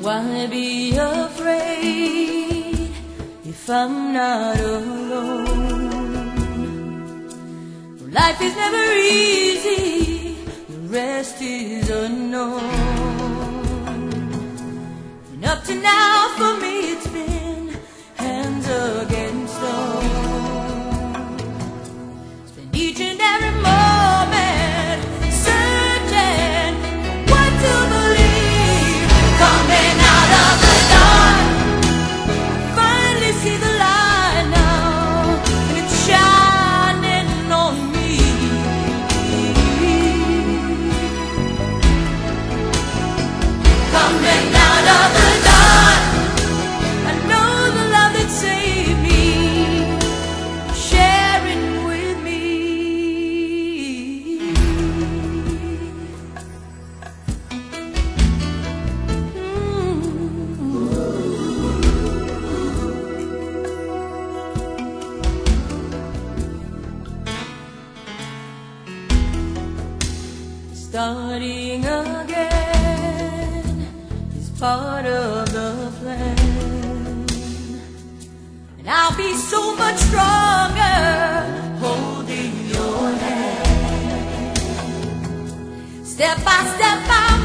Why be afraid if I'm not alone? Life is never easy, the rest is unknown. And up to now for me it's been hands against stone. Spend each and every moment searching what to believe. Coming out of the dark, finally see the light now, and it's shining on me. Coming out of the dark, I know the love that saved me, sharing with me. Starting again is part of the plan, and I'll be so much stronger holding your hand. Step by step I'll